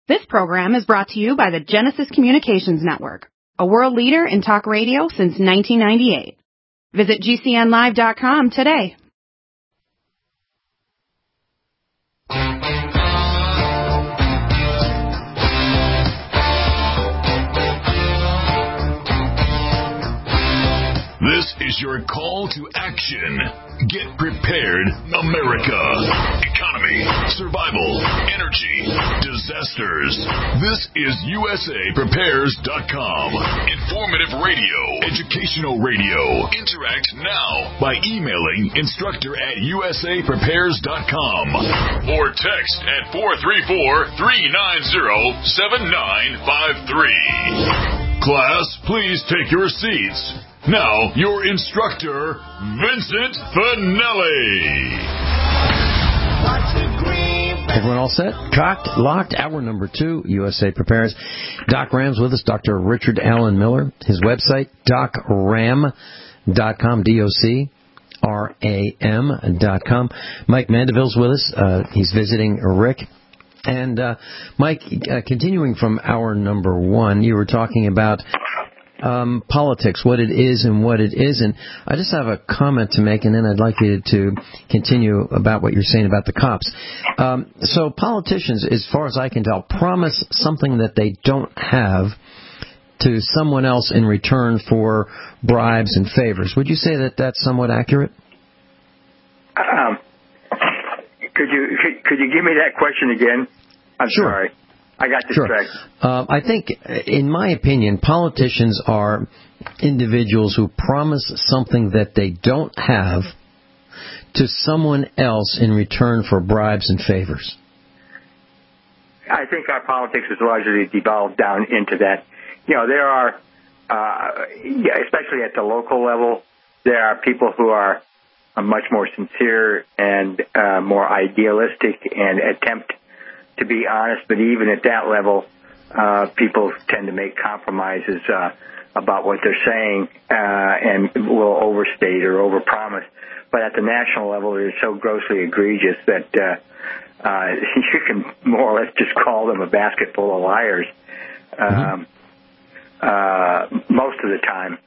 This program is brought to you by the Genesis Communications Network, a world leader in talk radio since 1998. Visit GCNlive.com today. This is your call to action. Get prepared, America. Economy, survival, energy, disasters. This is USAPrepares.com. Informative radio, educational radio. Interact now by emailing instructor@USAPrepares.com or text at 434-390-7953. Class, please take your seats. Now, your instructor, Vincent Finelli. Everyone all set? Cocked, locked, hour number 2, USA Prepares. Doc Ram's with us, Dr. Richard Allen Miller. His website, docram.com, DOCRAM.com. Mike Mandeville's with us. He's visiting Rick. And, Mike, continuing from hour number 1, you were talking about politics, what it is and what it isn't. I just have a comment to make, and then I'd like you to continue about what you're saying about the cops. So politicians, as far as I can tell, promise something that they don't have to someone else in return for bribes and favors. Would you say that that's somewhat accurate? Could you give me that question again? I'm sure. Sorry. I got distracted. Sure. I think, in my opinion, politicians are individuals who promise something that they don't have to someone else in return for bribes and favors. I think our politics has largely devolved down into that. You know, there are, especially at the local level, there are people who are much more sincere and more idealistic and attempt to be honest, but even at that level, people tend to make compromises about what they're saying and will overstate or overpromise. But at the national level, they're so grossly egregious that you can more or less just call them a basket full of liars most of the time.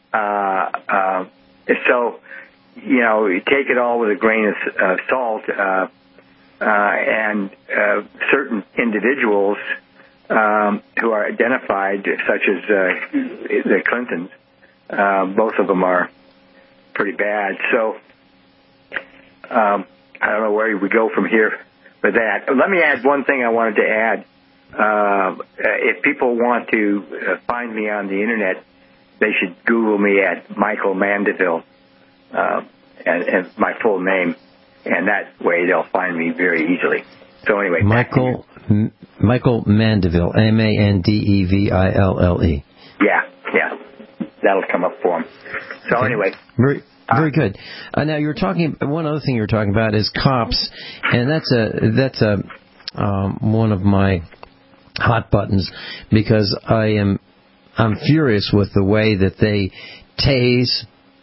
So, you know, you take it all with a grain of salt. And certain individuals who are identified, such as the Clintons, both of them are pretty bad. So I don't know where we go from here for that. Let me add one thing I wanted to add. If people want to find me on the Internet, they should Google me at Michael Mandeville, and my full name. And that way they'll find me very easily. So anyway, Michael Mandeville, Mandeville. Yeah, that'll come up for him. So okay. Anyway, very good. Now you were talking. One other thing you were talking about is cops, and that's one of my hot buttons because I'm furious with the way that they tase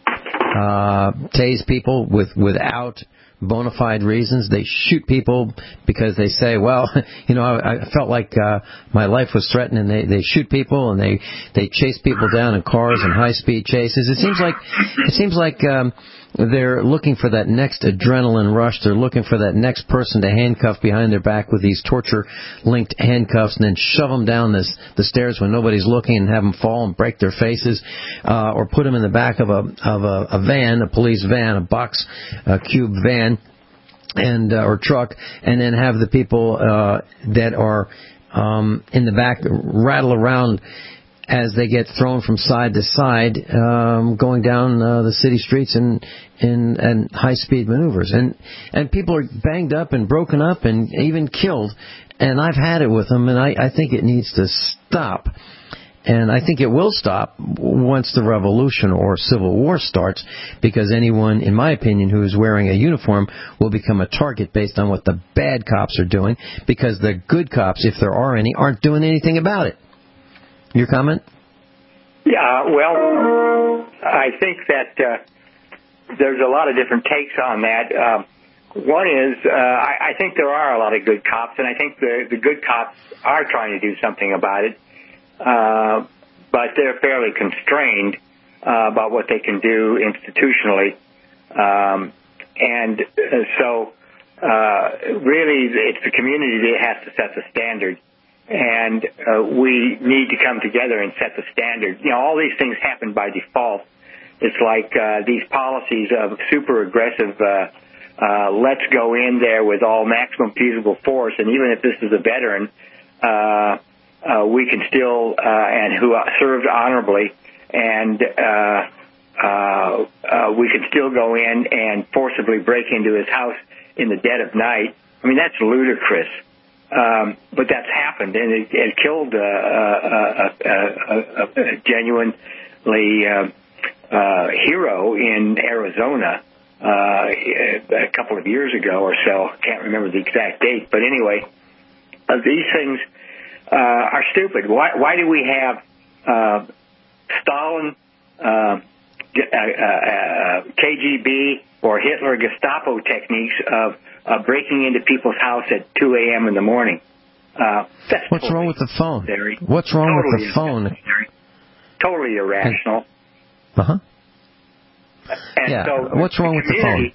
people without bona fide reasons. They shoot people because they say, well, you know, I felt like my life was threatened, and they shoot people, and they chase people down in cars and high-speed chases. It seems like they're looking for that next adrenaline rush. They're looking for that next person to handcuff behind their back with these torture-linked handcuffs and then shove them down the stairs when nobody's looking and have them fall and break their faces, or put them in the back of a van, a police van, a box cube van, and or truck, and then have the people that are in the back rattle around as they get thrown from side to side, going down the city streets in high-speed maneuvers. And people are banged up and broken up and even killed. And I've had it with them, and I think it needs to stop. And I think it will stop once the revolution or civil war starts, because anyone, in my opinion, who is wearing a uniform will become a target based on what the bad cops are doing, because the good cops, if there are any, aren't doing anything about it. Your comment? Yeah, well, I think that there's a lot of different takes on that. One is, I think there are a lot of good cops, and I think the good cops are trying to do something about it, but they're fairly constrained about what they can do institutionally. And so really it's the community that has to set the standard. And we need to come together and set the standard. You know, all these things happen by default. It's like these policies of super aggressive, let's go in there with all maximum feasible force, and even if this is a veteran, we can still, and who served honorably, and we can still go in and forcibly break into his house in the dead of night. I mean, that's ludicrous. But that's happened, and it killed a genuinely hero in Arizona a couple of years ago or so. I can't remember the exact date, but anyway, these things are stupid. Why do we have Stalin, KGB, or Hitler Gestapo techniques of breaking into people's house at 2 a.m. in the morning? What's wrong with the phone? What's wrong with the phone? Totally irrational. Uh-huh. And so what's wrong with the phone?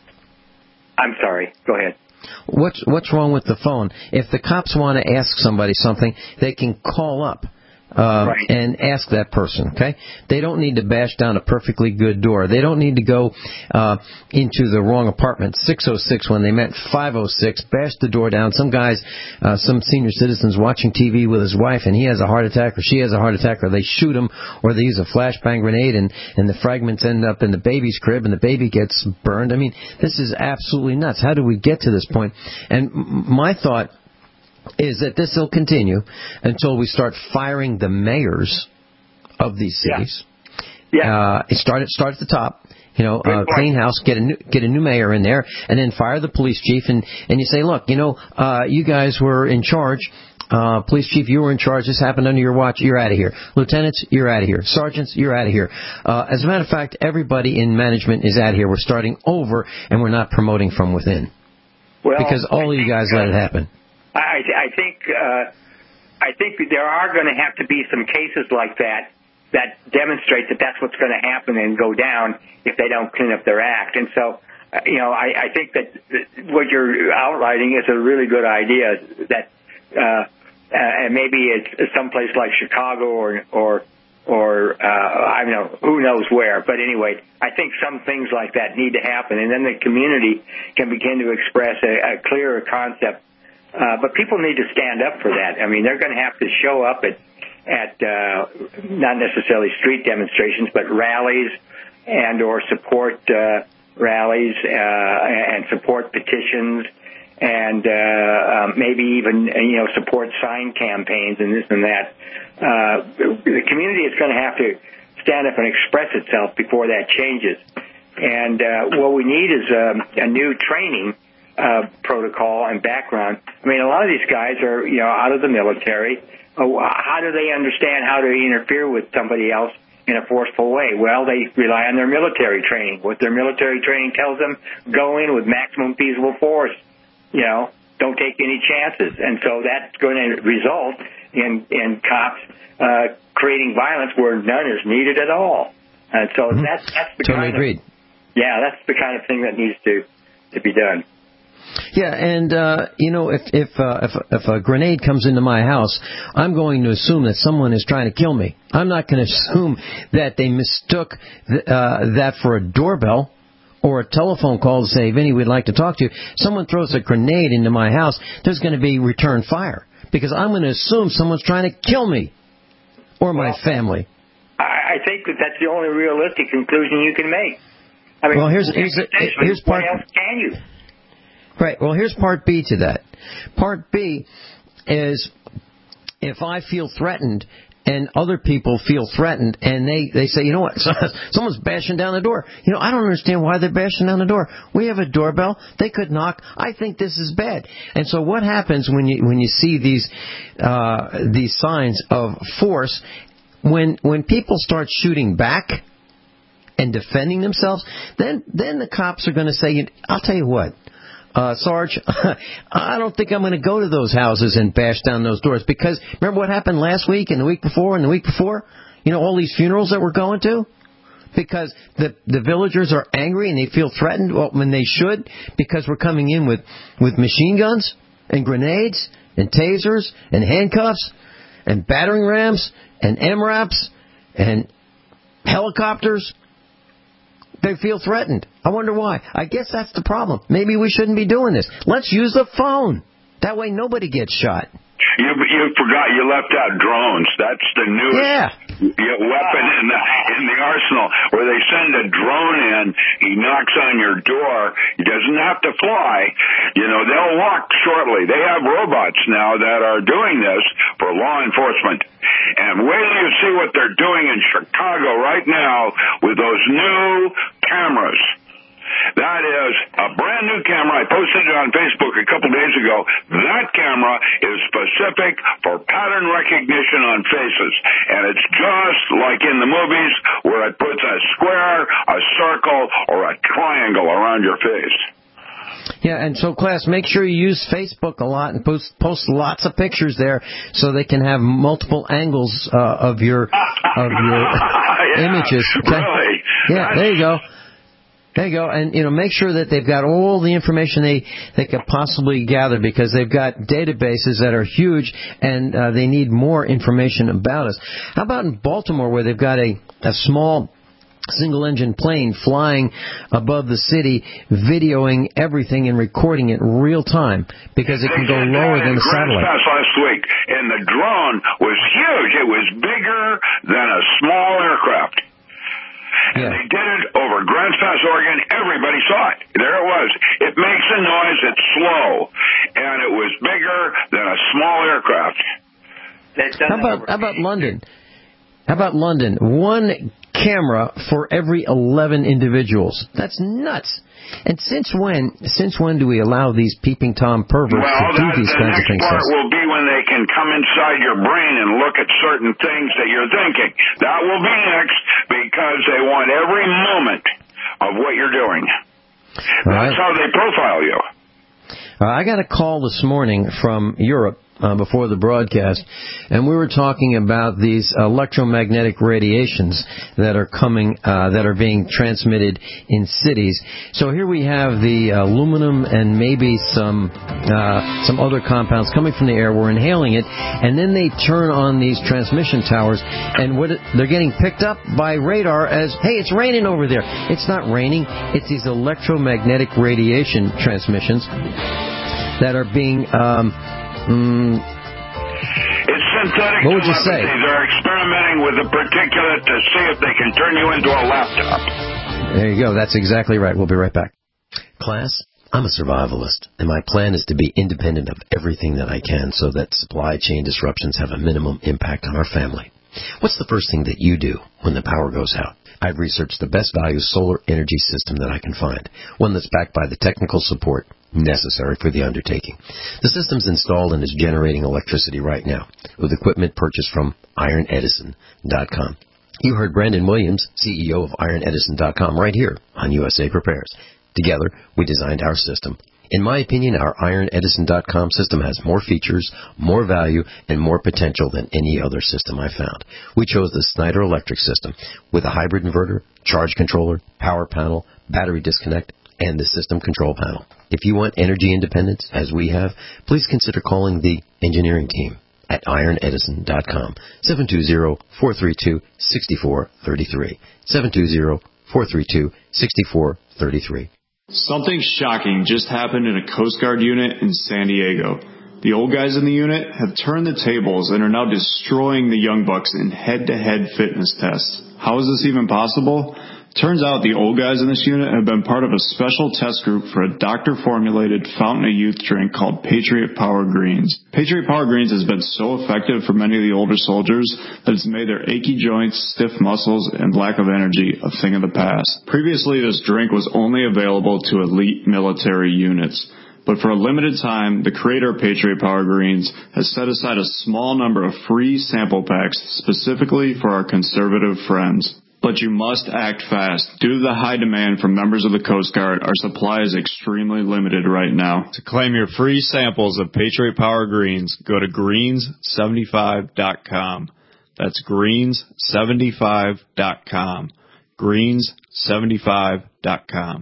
I'm sorry. Go ahead. What's wrong with the phone? If the cops want to ask somebody something, they can call up and ask that person, okay? They don't need to bash down a perfectly good door. They don't need to go into the wrong apartment, 606, when they meant 506, bash the door down. Some guys, some senior citizens watching TV with his wife, and he has a heart attack or she has a heart attack, or they shoot him, or they use a flashbang grenade, and the fragments end up in the baby's crib, and the baby gets burned. I mean, this is absolutely nuts. How do we get to this point? And my thought is that this will continue until we start firing the mayors of these cities. Yeah. Start at the top. You know, clean house, get a new mayor in there, and then fire the police chief, and you say, look, you know, you guys were in charge. Police chief, you were in charge. This happened under your watch. You're out of here. Lieutenants, you're out of here. Sergeants, you're out of here. As a matter of fact, everybody in management is out of here. We're starting over, and we're not promoting from within. Well, because all of you guys let it happen. I think there are going to have to be some cases like that demonstrate that that's what's going to happen and go down if they don't clean up their act. And so, you know, I think that what you're outlining is a really good idea. That and maybe it's someplace like Chicago or I don't know, who knows where. But anyway, I think some things like that need to happen, and then the community can begin to express a clearer concept. But people need to stand up for that. I mean, they're going to have to show up at not necessarily street demonstrations, but rallies and or support rallies and support petitions and maybe even, you know, support sign campaigns and this and that. The community is going to have to stand up and express itself before that changes. And what we need is a new training protocol and background. I mean, a lot of these guys are, you know, out of the military. How do they understand how to interfere with somebody else in a forceful way? Well, they rely on their military training. What their military training tells them, go in with maximum feasible force. You know, don't take any chances. And so that's going to result in cops creating violence where none is needed at all. And so that's the totally agreed. Yeah, that's the kind of thing that needs to be done. Yeah, and you know, if a grenade comes into my house, I'm going to assume that someone is trying to kill me. I'm not going to assume that they mistook that for a doorbell or a telephone call to say, Vinny, we'd like to talk to you. Someone throws a grenade into my house, there's going to be return fire because I'm going to assume someone's trying to kill me or my family. I think that's the only realistic conclusion you can make. I mean, well, here's part. What else can you? Right. Well, here's part B to that. Part B is if I feel threatened and other people feel threatened and they say, you know what, someone's bashing down the door. You know, I don't understand why they're bashing down the door. We have a doorbell. They could knock. I think this is bad. And so what happens when you see these signs of force, when people start shooting back and defending themselves, then the cops are going to say, I'll tell you what, Sarge, I don't think I'm going to go to those houses and bash down those doors because remember what happened last week and the week before and the week before? You know, all these funerals that we're going to? Because the villagers are angry and they feel threatened when they should because we're coming in with machine guns and grenades and tasers and handcuffs and battering rams and MRAPs and helicopters. They feel threatened. I wonder why. I guess that's the problem. Maybe we shouldn't be doing this. Let's use the phone. That way nobody gets shot. You forgot you left out drones. That's the newest weapon in the arsenal, where they send a drone in, he knocks on your door, he doesn't have to fly, they'll walk shortly. They have robots now that are doing this for law enforcement. And wait till you see what they're doing in Chicago right now with those new cameras. That is a brand new camera. I posted it on Facebook a couple days ago. That camera is specific for pattern recognition on faces. And it's just like in the movies where it puts a square, a circle, or a triangle around your face. Yeah, and so, class, make sure you use Facebook a lot and post lots of pictures there so they can have multiple angles of your images. Okay? Really? Yeah, there you go. There you go, and make sure that they've got all the information they could possibly gather because they've got databases that are huge and they need more information about us. How about in Baltimore where they've got a small single-engine plane flying above the city, videoing everything and recording it in real time because it can go lower than a satellite. Last week, and the drone was huge. It was bigger than a small aircraft. And they did it over Grants Pass, Oregon. Everybody saw it. There it was. It makes a noise. It's slow. And it was bigger than a small aircraft. How about London? How about London? One camera for every 11 individuals. That's nuts. And since when do we allow these peeping Tom perverts to do these kinds of things? The next part will be when they can come inside your brain and look at certain things that you're thinking. That will be next because they want every moment of what you're doing. That's how they profile you. I got a call this morning from Europe before the broadcast, and we were talking about these electromagnetic radiations that are coming, that are being transmitted in cities. So here we have the aluminum and maybe some other compounds coming from the air. We're inhaling it, and then they turn on these transmission towers, and they're getting picked up by radar as, hey, it's raining over there. It's not raining. It's these electromagnetic radiation transmissions that are being it's synthetic. What would you say? They're experimenting with the particulate to see if they can turn you into a laptop. There you go. That's exactly right. We'll be right back. Class, I'm a survivalist, and my plan is to be independent of everything that I can so that supply chain disruptions have a minimum impact on our family. What's the first thing that you do when the power goes out? I've researched the best value solar energy system that I can find, one that's backed by the technical support necessary for the undertaking. The system's installed and is generating electricity right now with equipment purchased from IronEdison.com. You heard Brandon Williams, CEO of IronEdison.com, right here on USA Prepares. Together, we designed our system. In my opinion, our IronEdison.com system has more features, more value, and more potential than any other system I found. We chose the Snyder Electric system with a hybrid inverter, charge controller, power panel, battery disconnect, and the system control panel. If you want energy independence, as we have, please consider calling the engineering team at IronEdison.com, 720-432-6433, 720-432-6433. Something shocking just happened in a Coast Guard unit in San Diego. The old guys in the unit have turned the tables and are now destroying the young bucks in head-to-head fitness tests. How is this even possible? Turns out the old guys in this unit have been part of a special test group for a doctor-formulated fountain of youth drink called Patriot Power Greens. Patriot Power Greens has been so effective for many of the older soldiers that it's made their achy joints, stiff muscles, and lack of energy a thing of the past. Previously, this drink was only available to elite military units. But for a limited time, the creator of Patriot Power Greens has set aside a small number of free sample packs specifically for our conservative friends. But you must act fast. Due to the high demand from members of the Coast Guard, our supply is extremely limited right now. To claim your free samples of Patriot Power Greens, go to greens75.com. That's greens75.com. greens75.com.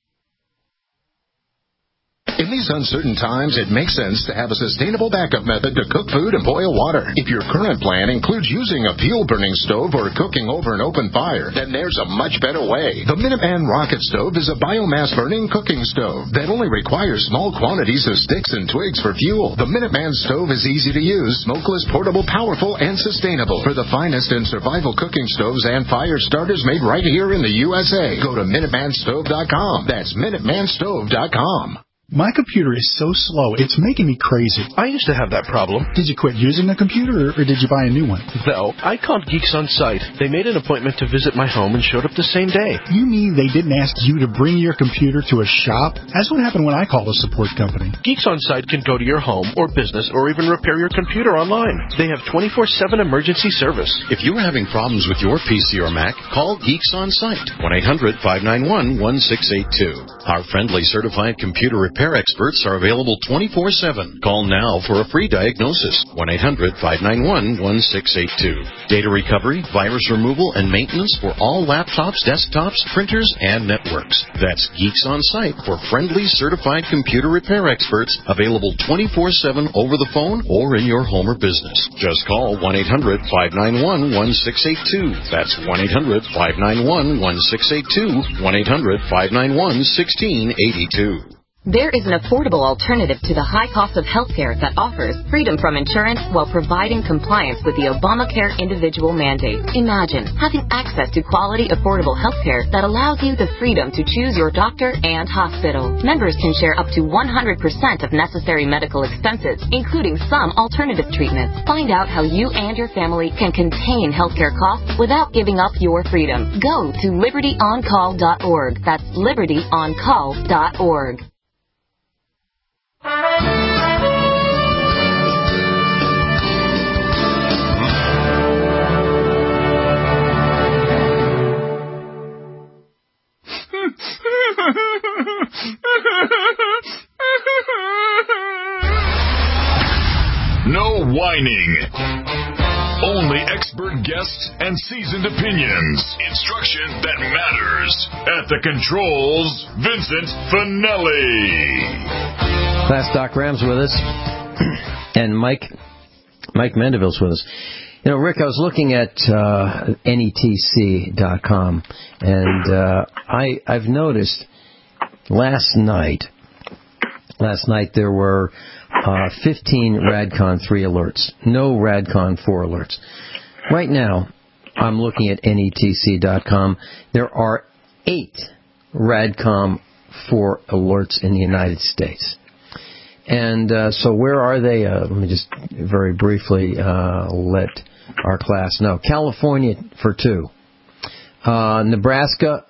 In these uncertain times, it makes sense to have a sustainable backup method to cook food and boil water. If your current plan includes using a fuel-burning stove or cooking over an open fire, then there's a much better way. The Minuteman Rocket Stove is a biomass-burning cooking stove that only requires small quantities of sticks and twigs for fuel. The Minuteman Stove is easy to use, smokeless, portable, powerful, and sustainable. For the finest in survival cooking stoves and fire starters made right here in the USA, go to MinutemanStove.com. That's MinutemanStove.com. My computer is so slow, it's making me crazy. I used to have that problem. Did you quit using the computer, or did you buy a new one? No, I called Geeks On Site. They made an appointment to visit my home and showed up the same day. You mean they didn't ask you to bring your computer to a shop? That's what happened when I called a support company. Geeks On Site can go to your home or business or even repair your computer online. They have 24/7 emergency service. If you're having problems with your PC or Mac, call Geeks On Site, 1-800-591-1682. Our friendly certified computer repair experts are available 24/7. Call now for a free diagnosis. 1-800-591-1682. Data recovery, virus removal, and maintenance for all laptops, desktops, printers, and networks. That's Geeks On Site for friendly certified computer repair experts, available 24/7 over the phone or in your home or business. Just call 1-800-591-1682. That's 1-800-591-1682. 1-800-591-1682. There is an affordable alternative to the high cost of healthcare that offers freedom from insurance while providing compliance with the Obamacare individual mandate. Imagine having access to quality, affordable healthcare that allows you the freedom to choose your doctor and hospital. Members can share up to 100% of necessary medical expenses, including some alternative treatments. Find out how you and your family can contain healthcare costs without giving up your freedom. Go to libertyoncall.org. That's libertyoncall.org. No whining. Only expert guests and seasoned opinions. Instruction that matters. At the controls, Vincent Finelli. Class Doc Ram's with us, and Mike Mandeville's with us. You know, Rick, I was looking at netc.com, and I've noticed last night there were 15 Radcon 3 alerts, no Radcon 4 alerts. Right now, I'm looking at netc.com. There are 8 Radcon 4 alerts in the United States. And so where are they? Let me just very briefly let our class know. California for 2. Nebraska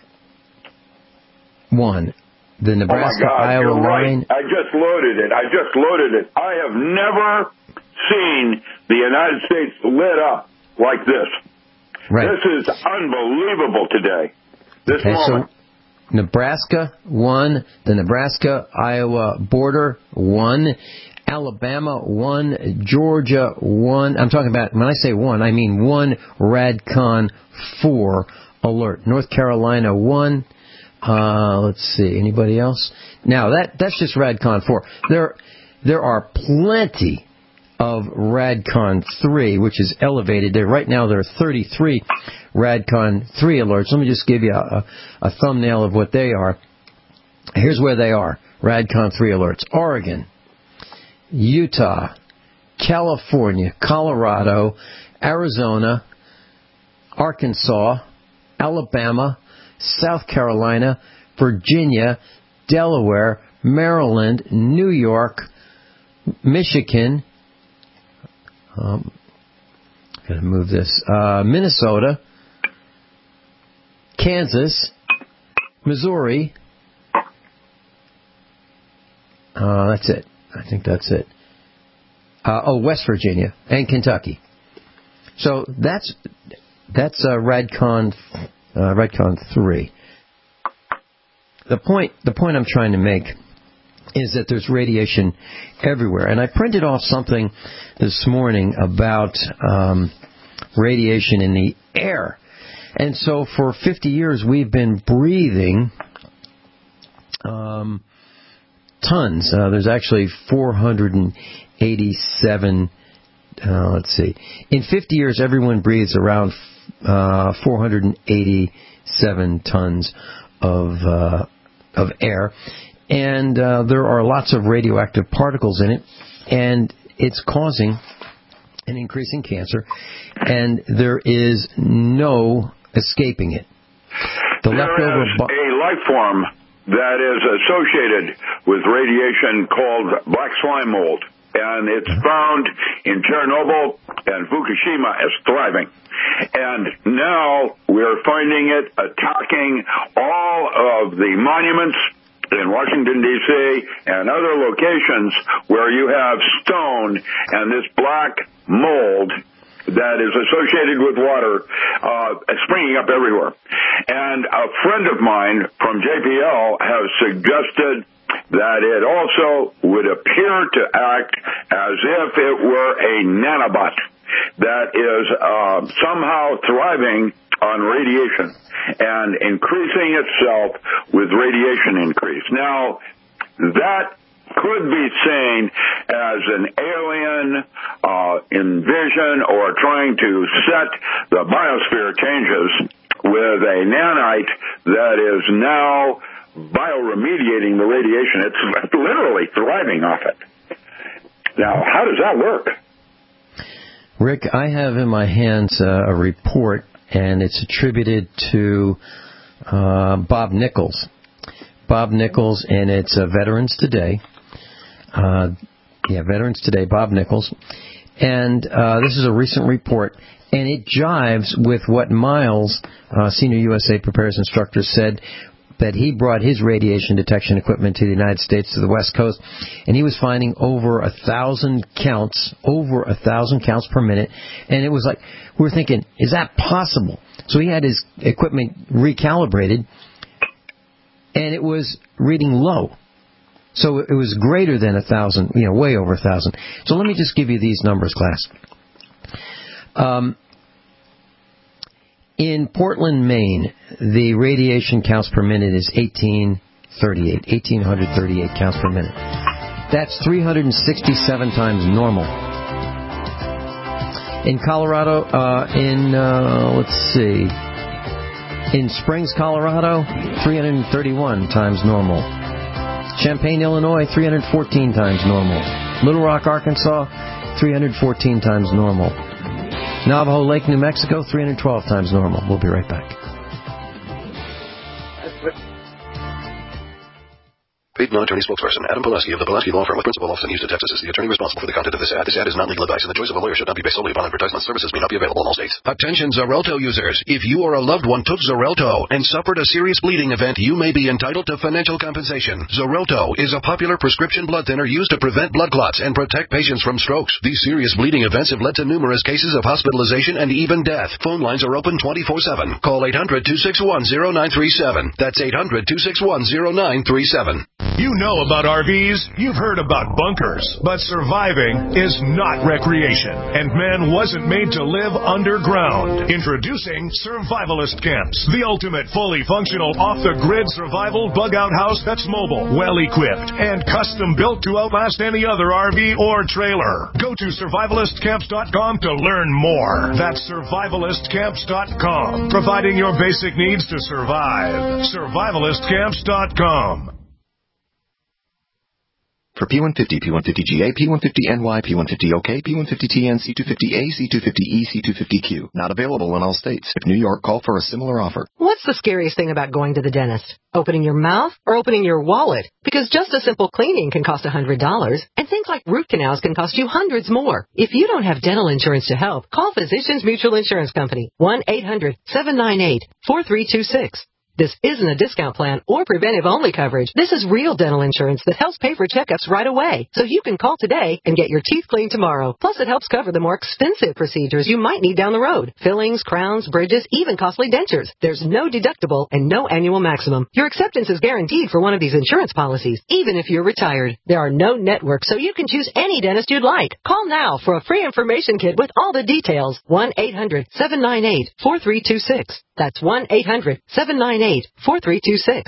1. The Nebraska-Iowa line. I just loaded it. I have never seen the United States lit up like this. Right. This is unbelievable today. This moment. So Nebraska 1, the Nebraska-Iowa border 1, Alabama 1, Georgia 1. I'm talking about, when I say 1, I mean 1 Radcon 4 alert. North Carolina 1. Let's see, anybody else? Now, that's just Radcon 4. There are plenty of Radcon 3, which is elevated. Right now there are 33 Radcon 3 alerts. Let me just give you a thumbnail of what they are. Here's where they are. Radcon 3 alerts. Oregon, Utah, California, Colorado, Arizona, Arkansas, Alabama, South Carolina, Virginia, Delaware, Maryland, New York, Michigan, gotta move this, Minnesota, Kansas, Missouri. That's it. I think that's it. West Virginia and Kentucky. So that's Radcon Redcon 3. The point I'm trying to make is that there's radiation everywhere. And I printed off something this morning about radiation in the air. And so for 50 years, we've been breathing tons. There's actually 487, let's see. In 50 years, everyone breathes around 487 tons of air. And there are lots of radioactive particles in it, and it's causing an increase in cancer, and there is no escaping it. There is a life form that is associated with radiation called black slime mold, and it's found in Chernobyl and Fukushima as thriving. And now we're finding it attacking all of the monuments in Washington, D.C., and other locations where you have stone and this black mold that is associated with water springing up everywhere. And a friend of mine from JPL has suggested that it also would appear to act as if it were a nanobot that is somehow thriving on radiation and increasing itself with radiation increase. Now, that could be seen as an alien invasion or trying to set the biosphere changes with a nanite that is now bioremediating the radiation. It's literally thriving off it. Now, how does that work? Rick, I have in my hands a report, and it's attributed to Bob Nichols. Bob Nichols, and it's Veterans Today. Veterans Today, Bob Nichols. And this is a recent report, and it jives with what Miles, Senior USA Preparedness Instructor, said that he brought his radiation detection equipment to the United States, to the West Coast, and he was finding over 1,000 counts per minute. And it was like, we were thinking, is that possible? So he had his equipment recalibrated, and it was reading low. So it was greater than 1,000, way over 1,000. So let me just give you these numbers, class. In Portland, Maine, the radiation counts per minute is 1,838 counts per minute. That's 367 times normal. In Colorado, in Springs, Colorado, 331 times normal. Champaign, Illinois, 314 times normal. Little Rock, Arkansas, 314 times normal. Navajo Lake, New Mexico, 312 times normal. We'll be right back. Paid non-attorney spokesperson Adam Pulaski of the Pulaski Law Firm with principal office in Houston, Texas is the attorney responsible for the content of this ad. This ad is not legal advice, and the choice of a lawyer should not be based solely upon advertisement. Services may not be available in all states. Attention Xarelto users. If you or a loved one took Xarelto and suffered a serious bleeding event, you may be entitled to financial compensation. Xarelto is a popular prescription blood thinner used to prevent blood clots and protect patients from strokes. These serious bleeding events have led to numerous cases of hospitalization and even death. Phone lines are open 24/7. Call 800-261-0937. That's 800-261-0937. You know about RVs, you've heard about bunkers, but surviving is not recreation, and man wasn't made to live underground. Introducing Survivalist Camps, the ultimate fully functional off-the-grid survival bug-out house that's mobile, well-equipped, and custom-built to outlast any other RV or trailer. Go to survivalistcamps.com to learn more. That's survivalistcamps.com, providing your basic needs to survive. survivalistcamps.com. For P150, P150GA, P150NY, P150OK, P150TN, C250A, C250E, C250Q. Not available in all states. If New York, call for a similar offer. What's the scariest thing about going to the dentist? Opening your mouth or opening your wallet? Because just a simple cleaning can cost $100, and things like root canals can cost you hundreds more. If you don't have dental insurance to help, call Physicians Mutual Insurance Company, 1-800-798-4326. This isn't a discount plan or preventive-only coverage. This is real dental insurance that helps pay for checkups right away. So you can call today and get your teeth cleaned tomorrow. Plus, it helps cover the more expensive procedures you might need down the road. Fillings, crowns, bridges, even costly dentures. There's no deductible and no annual maximum. Your acceptance is guaranteed for one of these insurance policies, even if you're retired. There are no networks, so you can choose any dentist you'd like. Call now for a free information kit with all the details. 1-800-798-4326. That's 1-800-798-4326.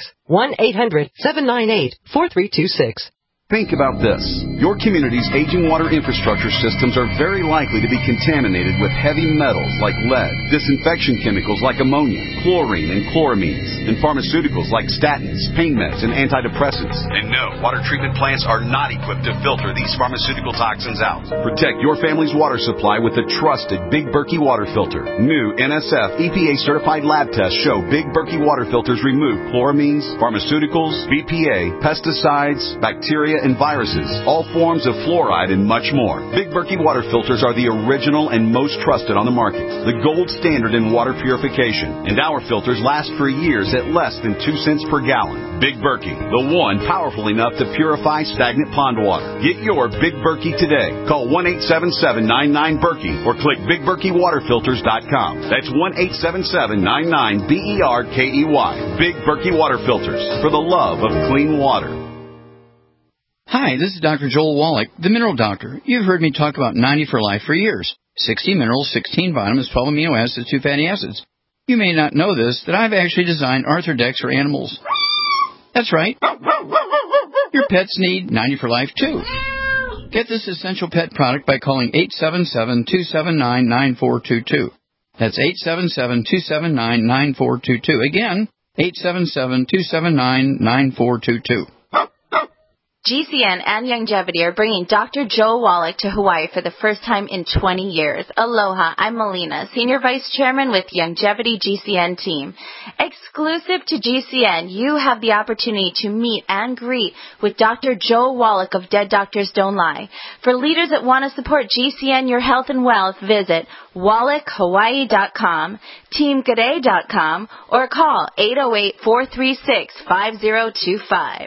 1-800-798-4326. Think about this. Your community's aging water infrastructure systems are very likely to be contaminated with heavy metals like lead, disinfection chemicals like ammonia, chlorine and chloramines, and pharmaceuticals like statins, pain meds, and antidepressants. And no, water treatment plants are not equipped to filter these pharmaceutical toxins out. Protect your family's water supply with the trusted Big Berkey water filter. New NSF EPA-certified lab tests show Big Berkey water filters remove chloramines, pharmaceuticals, BPA, pesticides, bacteria, and viruses, all forms of fluoride, and much more. Big Berkey water filters are the original and most trusted on the market, the gold standard in water purification, and our filters last for years at less than 2 cents per gallon. Big Berkey, the one powerful enough to purify stagnant pond water. Get your Big Berkey today. Call 1-877-99-BERKEY or click BigBerkeyWaterFilters.com. That's 1-877-99-BERKEY. Big Berkey Water Filters, for the love of clean water. Hi, this is Dr. Joel Wallach, the Mineral Doctor. You've heard me talk about 90 for Life for years. 60 minerals, 16 vitamins, 12 amino acids, 2 fatty acids. You may not know this, that I've actually designed Arthrodex for animals. That's right. Your pets need 90 for Life, too. Get this essential pet product by calling 877-279-9422. That's 877-279-9422. Again, 877-279-9422. GCN and Youngevity are bringing Dr. Joe Wallach to Hawaii for the first time in 20 years. Aloha, I'm Melina, Senior Vice Chairman with Youngevity GCN team. Exclusive to GCN, you have the opportunity to meet and greet with Dr. Joe Wallach of Dead Doctors Don't Lie. For leaders that want to support GCN, your health and wealth, visit wallachhawaii.com, teamg'day.com, or call 808-436-5025.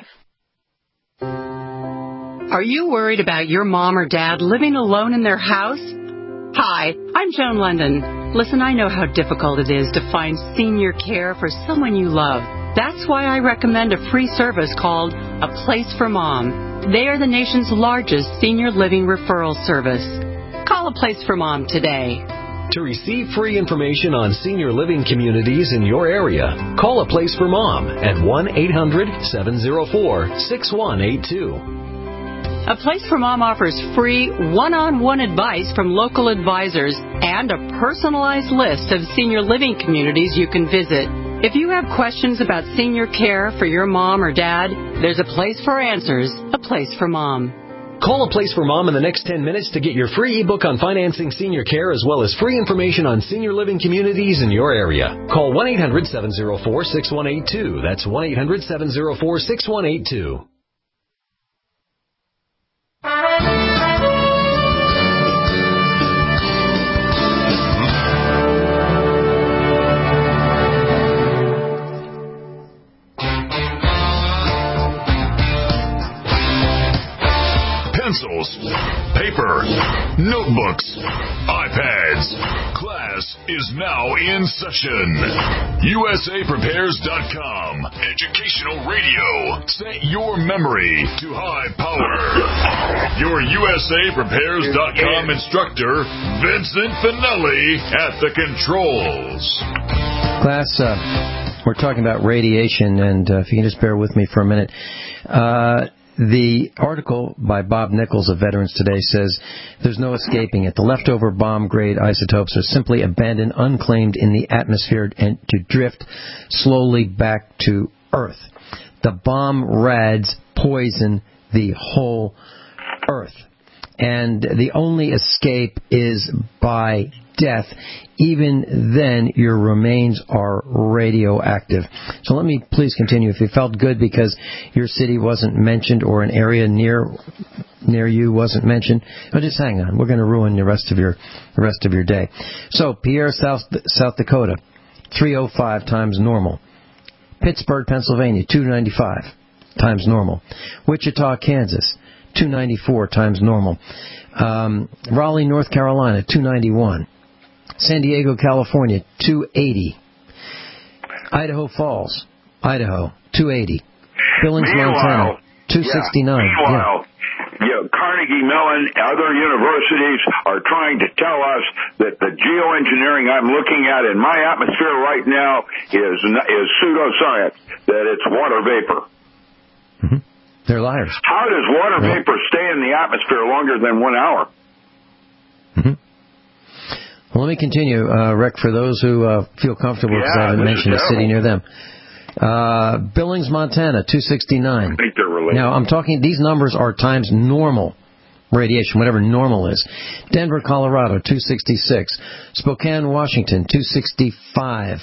Are you worried about your mom or dad living alone in their house? Hi, I'm Joan London. Listen, I know how difficult it is to find senior care for someone you love. That's why I recommend a free service called A Place for Mom. They are the nation's largest senior living referral service. Call A Place for Mom today. To receive free information on senior living communities in your area, call A Place for Mom at 1-800-704-6182. A Place for Mom offers free one-on-one advice from local advisors and a personalized list of senior living communities you can visit. If you have questions about senior care for your mom or dad, there's a place for answers, A Place for Mom. Call A Place for Mom in the next 10 minutes to get your free ebook on financing senior care as well as free information on senior living communities in your area. Call 1-800-704-6182. That's 1-800-704-6182. Pencils, paper, notebooks, iPads. Class is now in session. USAPrepares.com. Educational radio. Set your memory to high power. Your USAPrepares.com instructor, Vincent Finelli, at the controls. Class, we're talking about radiation, and if you can just bear with me for a minute. The article by Bob Nichols of Veterans Today says there's no escaping it. The leftover bomb-grade isotopes are simply abandoned, unclaimed in the atmosphere and to drift slowly back to Earth. The bomb rads poison the whole Earth. And the only escape is by death. Even then, your remains are radioactive. So let me please continue. If you felt good because your city wasn't mentioned or an area near you wasn't mentioned, well, just hang on. We're going to ruin the rest of your day. So Pierre, South Dakota, 305 times normal. Pittsburgh, Pennsylvania, 295 times normal. Wichita, Kansas, 294 times normal. Raleigh, North Carolina, 291. San Diego, California, 280. Idaho Falls, Idaho, 280. Billings, Montana, 269. Meanwhile, Carnegie Mellon, other universities are trying to tell us that the geoengineering I'm looking at in my atmosphere right now is pseudoscience, that it's water vapor. Mm-hmm. They're liars. How does water vapor stay in the atmosphere longer than 1 hour? Mm-hmm. Well, let me continue, Rick, for those who feel comfortable, because I haven't mentioned a city near them. Billings, Montana, 269. I think they're related. Now, I'm talking, these numbers are times normal radiation, whatever normal is. Denver, Colorado, 266. Spokane, Washington, 265.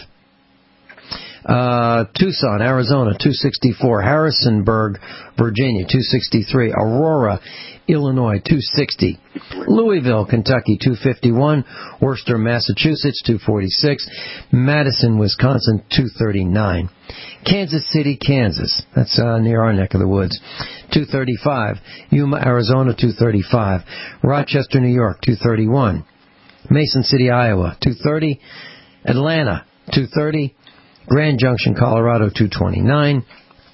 Tucson, Arizona, 264. Harrisonburg, Virginia, 263. Aurora, Illinois, 260. Louisville, Kentucky, 251. Worcester, Massachusetts, 246. Madison, Wisconsin, 239. Kansas City, Kansas, that's near our neck of the woods, 235. Yuma, Arizona, 235. Rochester, New York, 231. Mason City, Iowa, 230. Atlanta, 230. Grand Junction, Colorado, 229.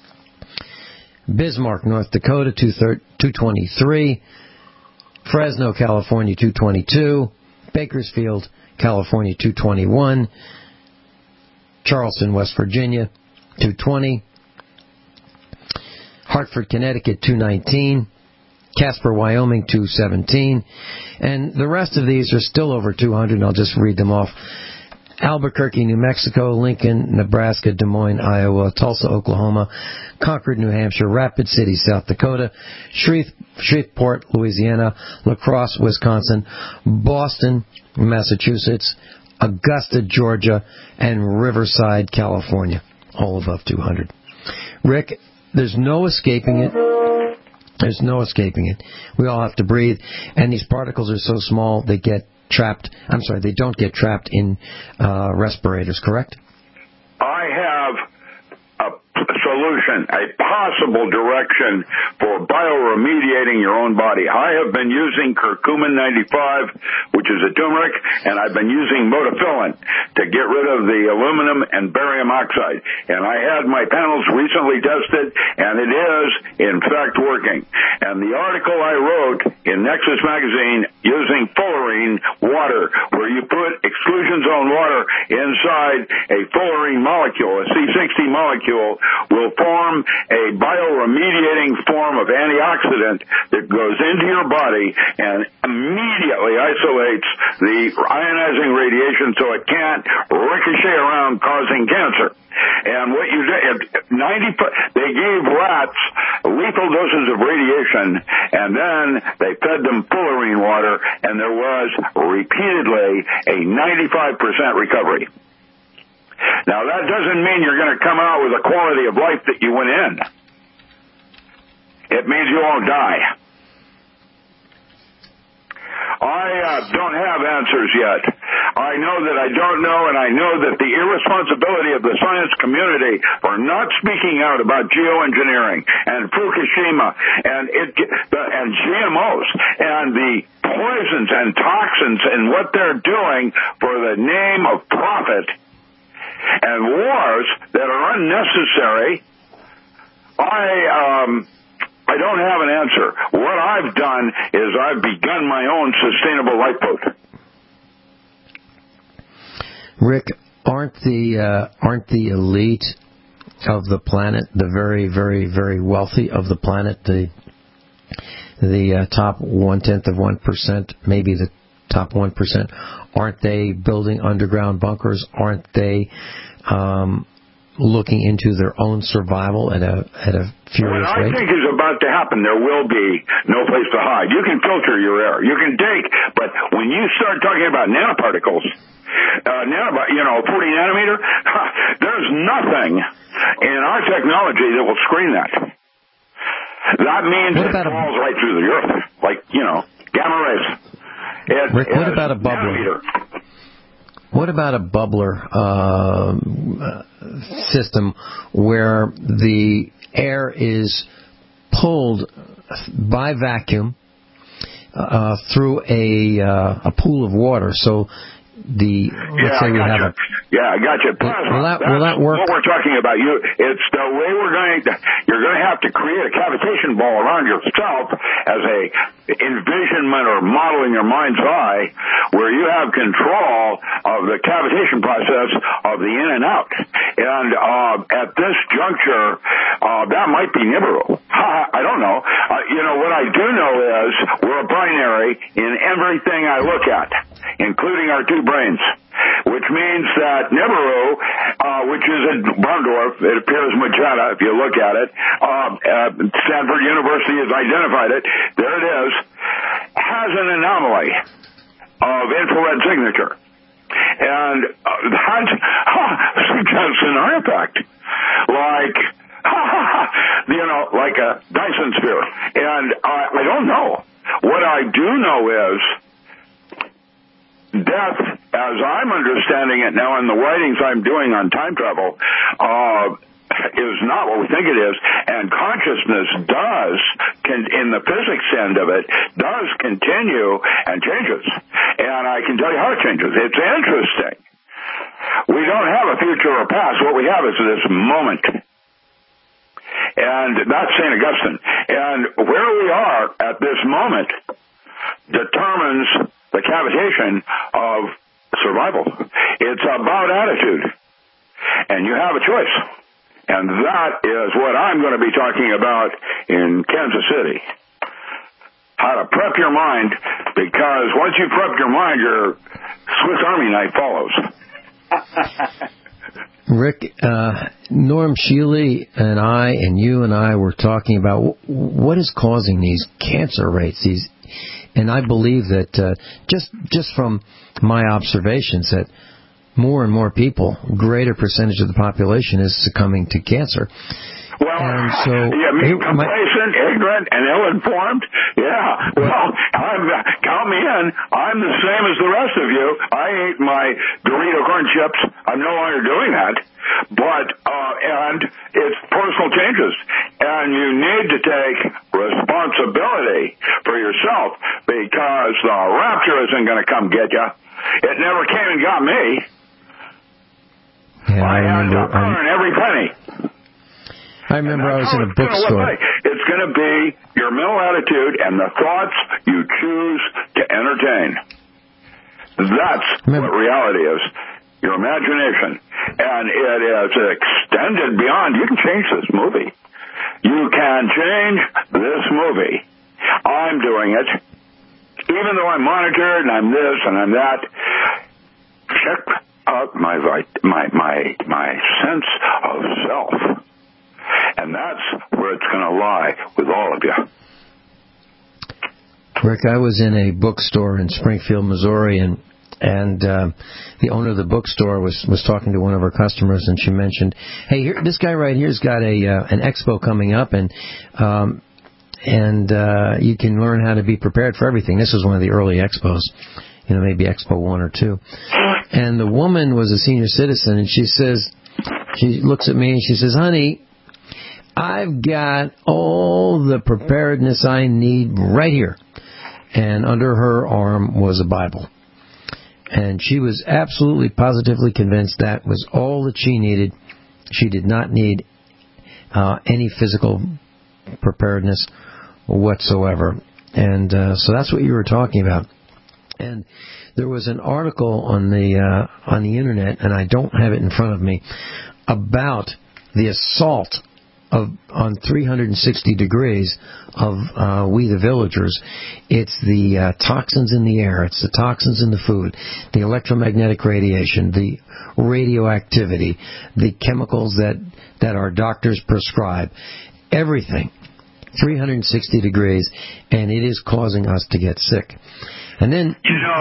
Bismarck, North Dakota, 223. Fresno, California, 222. Bakersfield, California, 221. Charleston, West Virginia, 220. Hartford, Connecticut, 219. Casper, Wyoming, 217. And the rest of these are still over 200, and I'll just read them off. Albuquerque, New Mexico, Lincoln, Nebraska, Des Moines, Iowa, Tulsa, Oklahoma, Concord, New Hampshire, Rapid City, South Dakota, Shreveport, Louisiana, La Crosse, Wisconsin, Boston, Massachusetts, Augusta, Georgia, and Riverside, California, all above 200. Rick, there's no escaping it. There's no escaping it. We all have to breathe, and these particles are so small they get trapped. I'm sorry, they don't get trapped in respirators, correct? I have a solution, a possible direction for bioremediating your own body. I have been using curcumin 95, which is a turmeric, and I've been using Modafillin to get rid of the aluminum and barium oxide. And I had my panels recently tested, and it is, in fact, working. And the article I wrote in Nexus Magazine using fullerene water, where you put exclusion zone water inside a fullerene molecule, a C60 molecule, will form a bioremediating form of antioxidant that goes into your body and immediately isolates the ionizing radiation so it can't ricochet around causing cancer. And what you did, they gave rats lethal doses of radiation, and then they fed them fullerene water, and there was repeatedly a 95% recovery. Now, that doesn't mean you're going to come out with a quality of life that you went in. It means you won't die. I don't have answers yet. I know that I don't know, and I know that the irresponsibility of the science community for not speaking out about geoengineering and Fukushima and GMOs and the poisons and toxins and what they're doing for the name of profit and wars that are unnecessary, I don't have an answer. What I've done is I've begun my own sustainable lifeboat. Rick, aren't the elite of the planet, the very, very, very wealthy of the planet, the top 0.1%, maybe the top 1%, aren't they building underground bunkers? Aren't they looking into their own survival at a furious rate? What I think is about to happen, there will be no place to hide. You can filter your air. You can take, but when you start talking about nanoparticles, 40 nanometer, there's nothing in our technology that will screen that. That means it falls right through the earth, like, gamma rays. Rick, what about a bubbler? What about a bubbler system where the air is pulled by vacuum through a pool of water? So let's say we have I got you. Will that work? What we're talking about, it's the way you're going to have to create a cavitation ball around yourself as a envisionment or model in your mind's eye, where you have control of the cavitation process of the in and out. And at this juncture, that might be Nibiru. I don't know. What I do know is we're a binary in everything I look at, including our two brains, which means that Nibiru, which is a brown dwarf, it appears magenta if you look at it. Stanford University has identified it. There it is. Has an anomaly of infrared signature. And that suggests an artifact, like a Dyson sphere. And I don't know. What I do know is death, as I'm understanding it now in the writings I'm doing on time travel, is not what we think it is, and consciousness in the physics end of it, does continue and changes. And I can tell you how it changes. It's interesting. We don't have a future or past. What we have is this moment. And that's St. Augustine. And where we are at this moment determines the cavitation of survival. It's about attitude. And you have a choice. And that is what I'm going to be talking about in Kansas City. How to prep your mind, because once you prep your mind, your Swiss Army knife follows. Rick, Norm Shealy and you and I were talking about what is causing these cancer rates. And I believe that just from my observations that more and more people, greater percentage of the population is succumbing to cancer. Well, you mean complacent, ignorant, and ill-informed? Yeah. Well, count me in. I'm the same as the rest of you. I ate my Dorito corn chips. I'm no longer doing that. But, and it's personal changes. And you need to take responsibility for yourself, because the rapture isn't going to come get you. It never came and got me. Yeah, I had to earn every penny. I remember I was in a bookstore. It's going to be your mental attitude and the thoughts you choose to entertain. That's what reality is. Your imagination. And it is extended beyond. You can change this movie. You can change this movie. I'm doing it. Even though I'm monitored and I'm this and I'm that, check out my sense of self. And that's where it's going to lie with all of you. Rick, I was in a bookstore in Springfield, Missouri, and the owner of the bookstore was talking to one of our customers, and she mentioned, "Hey, this guy right here's got an expo coming up, and you can learn how to be prepared for everything." This was one of the early expos, maybe Expo 1 or 2. And the woman was a senior citizen, and she looks at me and she says, "Honey, I've got all the preparedness I need right here." And under her arm was a Bible. And she was absolutely, positively convinced that was all that she needed. She did not need any physical preparedness whatsoever. And so that's what you were talking about. And there was an article on the internet, and I don't have it in front of me, about the assault on 360 degrees of we the villagers. It's the toxins in the air, it's the toxins in the food, the electromagnetic radiation, the radioactivity, the chemicals that our doctors prescribe, everything. 360 degrees, and it is causing us to get sick. And then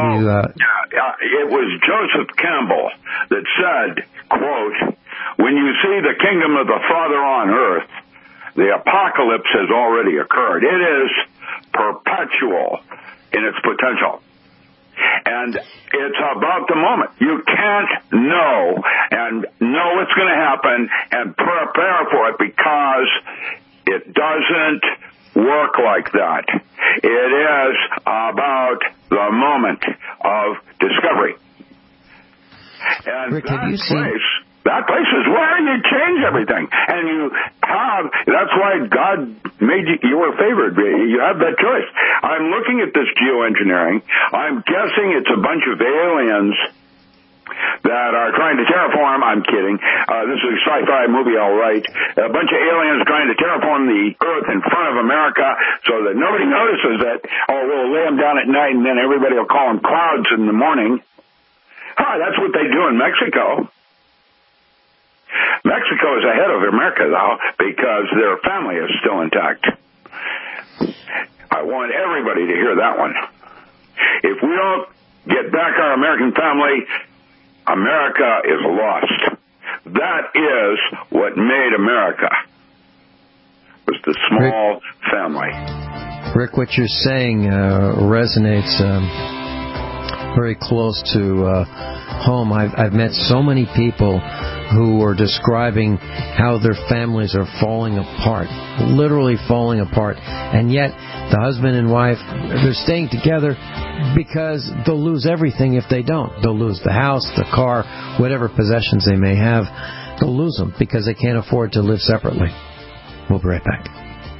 it was Joseph Campbell that said, quote, "When you see the kingdom of the Father on earth, the apocalypse has already occurred." It is perpetual in its potential. And it's about the moment. You can't know what's going to happen and prepare for it, because it doesn't work like that. It is about the moment of discovery. And Rick, that place is where you change everything. And that's why God made you were favored. You have that choice. I'm looking at this geoengineering. I'm guessing it's a bunch of aliens that are trying to terraform. I'm kidding. This is a sci-fi movie, all right. A bunch of aliens trying to terraform the Earth in front of America so that nobody notices it. We'll lay them down at night, and then everybody will call them clouds in the morning. That's what they do in Mexico. Mexico is ahead of America, though, because their family is still intact. I want everybody to hear that one. If we don't get back our American family, America is lost. That is what made America, was the small family. Rick, what you're saying resonates very close to home. I've met so many people who are describing how their families are falling apart, literally falling apart, and yet the husband and wife, they're staying together because they'll lose everything if they don't. They'll lose the house, the car, whatever possessions they may have. They'll lose them because they can't afford to live separately. We'll be right back.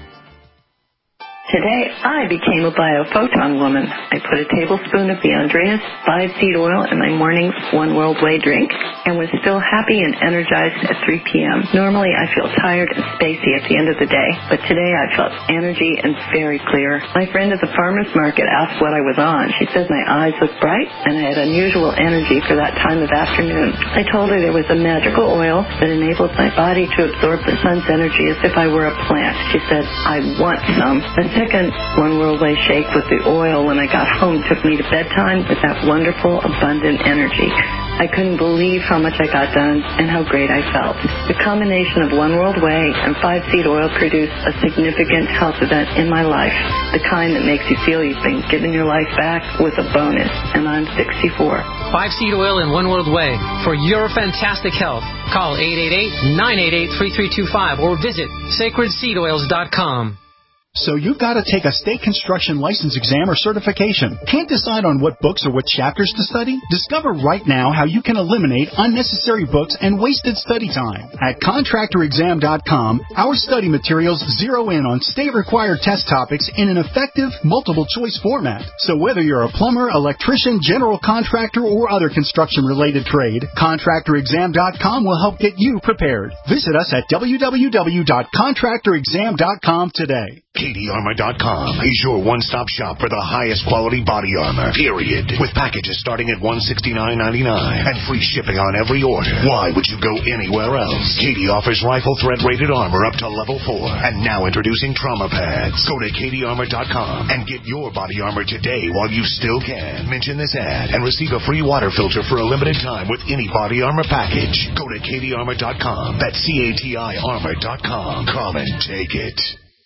Today, I became a biophoton woman. I put a tablespoon of the Andreas 5-seed oil in my morning One World Way drink and was still happy and energized at 3 p.m. Normally, I feel tired and spacey at the end of the day, but today I felt energy and very clear. My friend at the farmer's market asked what I was on. She says my eyes looked bright and I had unusual energy for that time of afternoon. I told her there was a magical oil that enabled my body to absorb the sun's energy as if I were a plant. She said, I want some. The second One World Way shake with the oil when I got home took me to bedtime with that wonderful, abundant energy. I couldn't believe how much I got done and how great I felt. The combination of One World Way and 5-seed oil produced a significant health event in my life, the kind that makes you feel you've been given your life back with a bonus, and I'm 64. 5-seed oil and One World Way for your fantastic health. Call 888-988-3325 or visit sacredseedoils.com. So you've got to take a state construction license exam or certification. Can't decide on what books or what chapters to study? Discover right now how you can eliminate unnecessary books and wasted study time. At contractorexam.com, our study materials zero in on state-required test topics in an effective, multiple-choice format. So whether you're a plumber, electrician, general contractor, or other construction-related trade, contractorexam.com will help get you prepared. Visit us at www.contractorexam.com today. CatieArmor.com is your one-stop shop for the highest quality body armor, period. With packages starting at $169.99 and free shipping on every order. Why would you go anywhere else? Katie offers rifle threat-rated armor up to level 4. And now introducing trauma pads. Go to CatieArmor.com and get your body armor today while you still can. Mention this ad and receive a free water filter for a limited time with any body armor package. Go to CatieArmor.com. That's CATI Armor.com. Come and take it.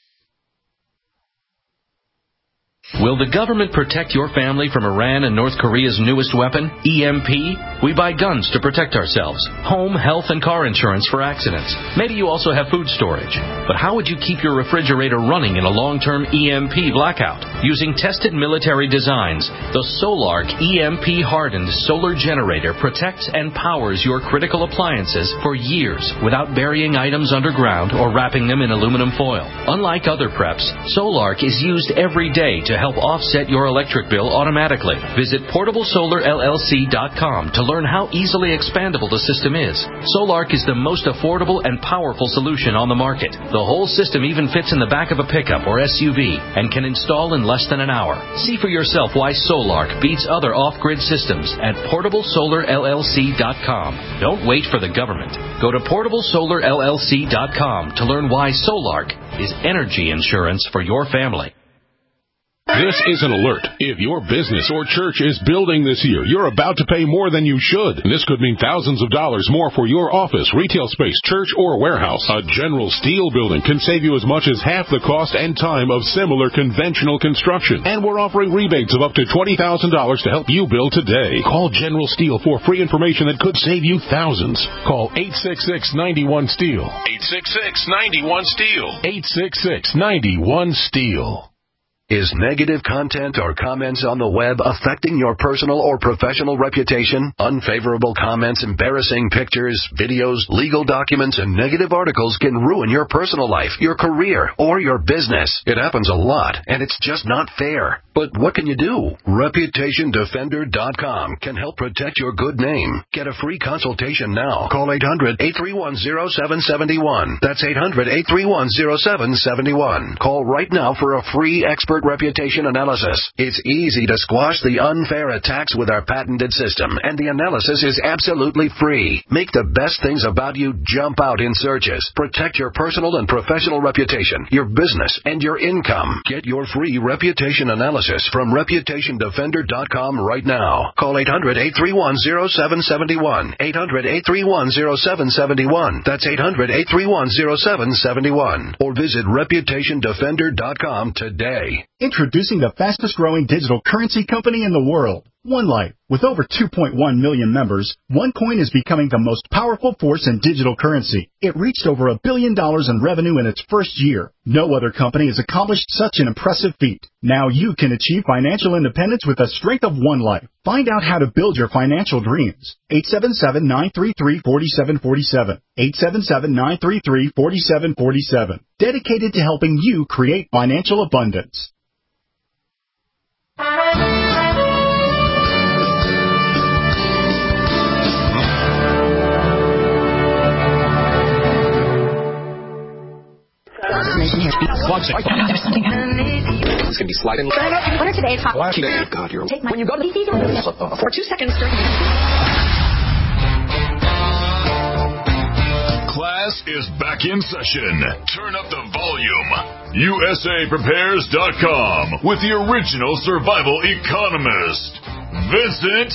Will the government protect your family from Iran and North Korea's newest weapon, EMP? We buy guns to protect ourselves, home, health, and car insurance for accidents. Maybe you also have food storage. But how would you keep your refrigerator running in a long-term EMP blackout? Using tested military designs, the Solark EMP-hardened solar generator protects and powers your critical appliances for years without burying items underground or wrapping them in aluminum foil. Unlike other preps, Solark is used every day to help offset your electric bill automatically. Visit PortableSolarLLC.com to learn how easily expandable the system is. Solark is the most affordable and powerful solution on the market. The whole system even fits in the back of a pickup or SUV and can install in less than an hour. See for yourself why Solark beats other off-grid systems at PortableSolarLLC.com. Don't wait for the government. Go to PortableSolarLLC.com to learn why Solark is energy insurance for your family. This is an alert. If your business or church is building this year, you're about to pay more than you should. This could mean thousands of dollars more for your office, retail space, church, or warehouse. A General Steel building can save you as much as half the cost and time of similar conventional construction. And we're offering rebates of up to $20,000 to help you build today. Call General Steel for free information that could save you thousands. Call 866-91-STEEL. 866-91-STEEL. 866-91-STEEL. Is negative content or comments on the web affecting your personal or professional reputation? Unfavorable comments, embarrassing pictures, videos, legal documents, and negative articles can ruin your personal life, your career, or your business. It happens a lot, and it's just not fair. But what can you do? ReputationDefender.com can help protect your good name. Get a free consultation now. Call 800-831-0771. That's 800-831-0771. Call right now for a free expert reputation analysis. It's easy to squash the unfair attacks with our patented system, and the analysis is absolutely free. Make the best things about you jump out in searches. Protect your personal and professional reputation, your business, and your income. Get your free reputation analysis from ReputationDefender.com right now. Call 800-831-0771. 800-831-0771. That's 800-831-0771. Or visit ReputationDefender.com today. Introducing the fastest growing digital currency company in the world, OneLife. With over 2.1 million members, OneCoin is becoming the most powerful force in digital currency. It reached over $1 billion in revenue in its first year. No other company has accomplished such an impressive feat. Now you can achieve financial independence with the strength of OneLife. Find out how to build your financial dreams. 877-933-4747. 877-933-4747. Dedicated to helping you create financial abundance. There's something happening. It's going to be sliding. What are today's hot? God, you're... When you go to the... For 2 seconds during... Class is back in session. Turn up the volume. USAPrepares.com with the original survival economist, Vincent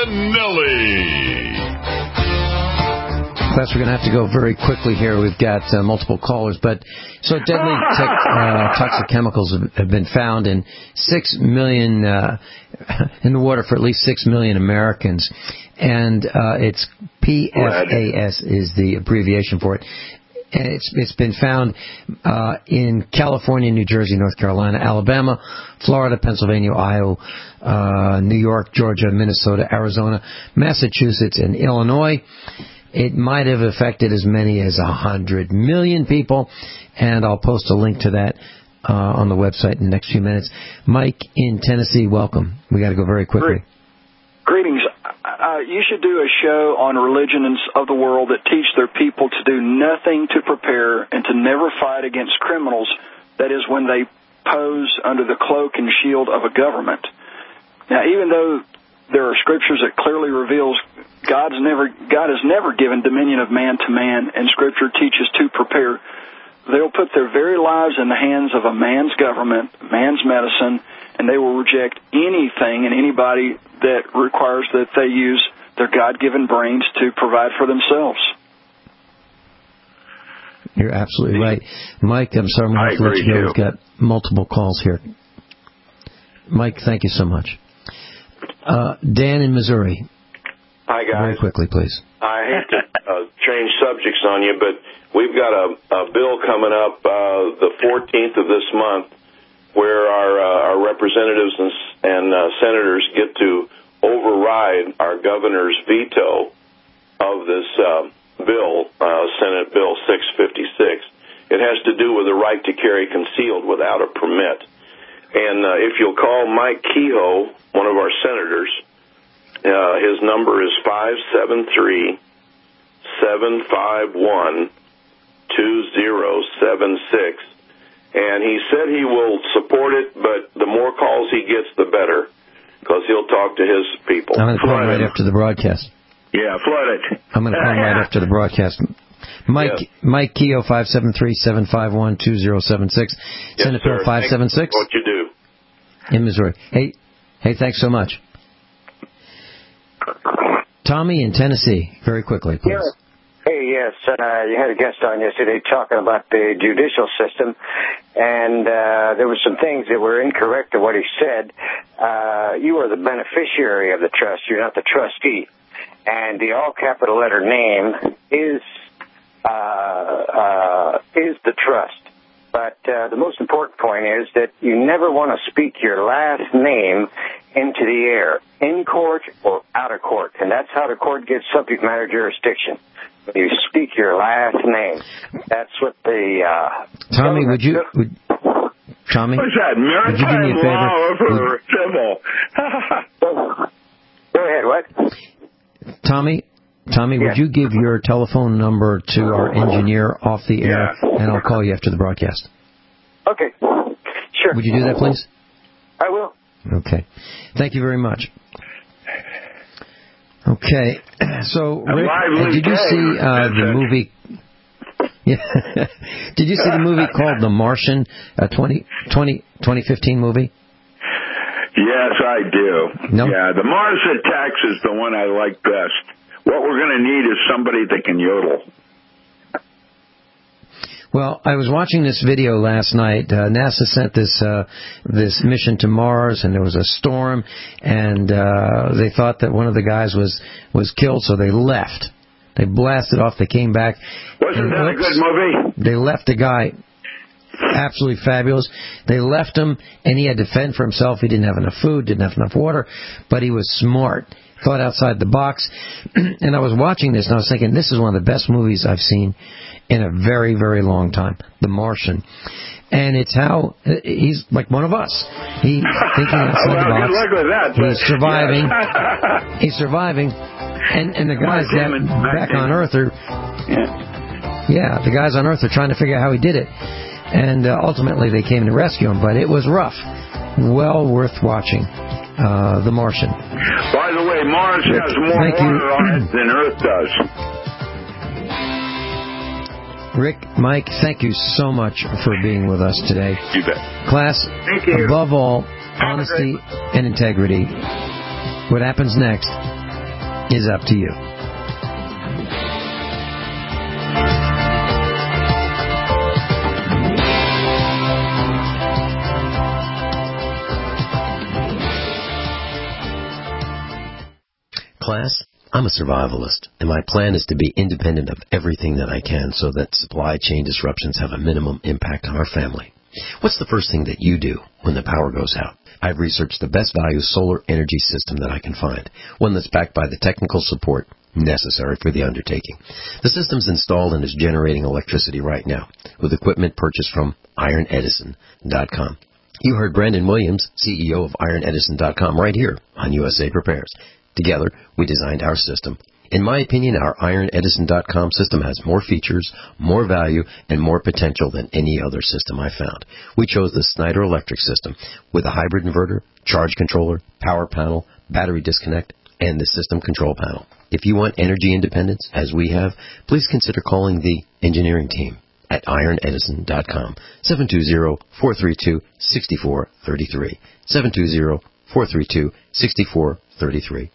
Finelli. Class, we're going to have to go very quickly here. We've got multiple callers, but so deadly toxic chemicals have been found in 6 million in the water for at least 6 million Americans, and it's PFAS is the abbreviation for it. And it's been found in California, New Jersey, North Carolina, Alabama, Florida, Pennsylvania, Ohio, New York, Georgia, Minnesota, Arizona, Massachusetts, and Illinois. It might have affected as many as 100 million people, and I'll post a link to that on the website in the next few minutes. Mike in Tennessee, welcome. We got to go very quickly. Greetings. You should do a show on religions of the world that teach their people to do nothing to prepare and to never fight against criminals. That is, when they pose under the cloak and shield of a government. Now, even though there are scriptures that clearly reveals God has never given dominion of man to man, and Scripture teaches to prepare. They'll put their very lives in the hands of a man's government, man's medicine, and they will reject anything and anybody that requires that they use their God-given brains to provide for themselves. You're absolutely right. Mike, I'm sorry, I'm going to have to let you go. We've got multiple calls here. Mike, thank you so much. Dan in Missouri. Hi, guys. Very quickly, please. I hate to change subjects on you, but we've got a bill coming up the 14th of this month where our representatives and senators get to override our governor's veto of this bill, Senate Bill 656. It has to do with the right to carry concealed without a permit. And if you'll call Mike Kehoe, one of our senators, his number is 573-751-2076, and he said he will support it, but the more calls he gets, the better, because he'll talk to his people. I'm going to call him right after the broadcast. Yeah, flood it. I'm going to call him right after the broadcast. Mike Kehoe, 573-751-2076. Senate Bill 576. What you do. In Missouri. Hey, thanks so much. Tommy in Tennessee, very quickly, please. Yeah. Hey, yes, you had a guest on yesterday talking about the judicial system, and there were some things that were incorrect in what he said. You are the beneficiary of the trust. You're not the trustee. And the all-capital letter name is the trust. But the most important point is that you never want to speak your last name into the air, in court or out of court. And that's how the court gets subject matter jurisdiction. You speak your last name. That's what the... Tommy, Tommy? What's that, maritime law over civil? Go ahead, what? Tommy, would you give your telephone number to our engineer off the air, and I'll call you after the broadcast? Okay, sure. Would you do that, please? I will. Okay. Thank you very much. Okay, so Rick, did you see the movie? Yeah. Did you see the movie called The Martian, 2015 movie? Yes, I do. No? Yeah, the Mars Attacks is the one I like best. What we're going to need is somebody that can yodel. Well, I was watching this video last night. NASA sent this mission to Mars, and there was a storm, and they thought that one of the guys was killed, so they left. They blasted off. They came back. Wasn't that a good movie? They left the guy. Absolutely fabulous. They left him, and he had to fend for himself. He didn't have enough food, didn't have enough water, but he was smart. Thought outside the box. And I was watching this, and I was thinking, this is one of the best movies I've seen in a very, very long time, The Martian. And it's how he's like one of us. He's thinking outside the box. Good luck with that, he's surviving. Yes. He's surviving. And the guys back on Earth are... Yeah, the guys on Earth are trying to figure out how he did it. And ultimately they came to rescue him, but it was rough. Well worth watching. The Martian. By the way, Mars has more water on it than Earth does. Rick, Mike, thank you so much for being with us today. You bet. Class, thank you. Above all, honesty and integrity. What happens next is up to you. Class, I'm a survivalist, and my plan is to be independent of everything that I can so that supply chain disruptions have a minimum impact on our family. What's the first thing that you do when the power goes out? I've researched the best value solar energy system that I can find, one that's backed by the technical support necessary for the undertaking. The system's installed and is generating electricity right now with equipment purchased from IronEdison.com. You heard Brandon Williams, CEO of IronEdison.com, right here on USA Prepares. Together, we designed our system. In my opinion, our IronEdison.com system has more features, more value, and more potential than any other system I found. We chose the Snyder Electric system with a hybrid inverter, charge controller, power panel, battery disconnect, and the system control panel. If you want energy independence, as we have, please consider calling the engineering team at IronEdison.com, 720-432-6433, 720-432-6433.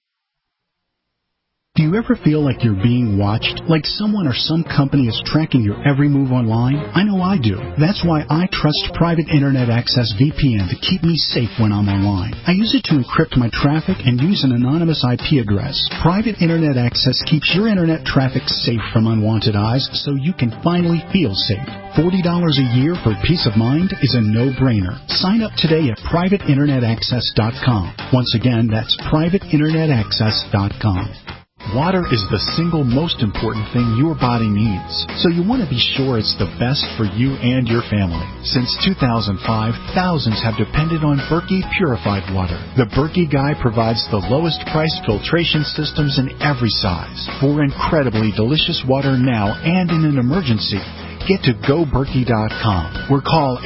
Do you ever feel like you're being watched? Like someone or some company is tracking your every move online? I know I do. That's why I trust Private Internet Access VPN to keep me safe when I'm online. I use it to encrypt my traffic and use an anonymous IP address. Private Internet Access keeps your internet traffic safe from unwanted eyes so you can finally feel safe. $40 a year for peace of mind is a no-brainer. Sign up today at privateinternetaccess.com. Once again, that's privateinternetaccess.com. Water is the single most important thing your body needs, so you want to be sure it's the best for you and your family. Since 2005, thousands have depended on Berkey purified water. The Berkey Guy provides the lowest price filtration systems in every size. For incredibly delicious water now and in an emergency, get to GoBerkey.com or call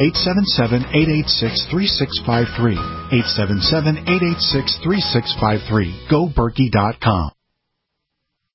877-886-3653. 877-886-3653. GoBerkey.com.